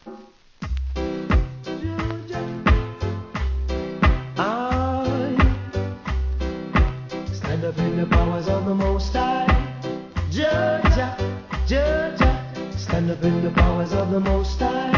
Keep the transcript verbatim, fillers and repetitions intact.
Stand up in the powers of the Most High. Georgia, Georgia. Stand up in the powers of the Most High.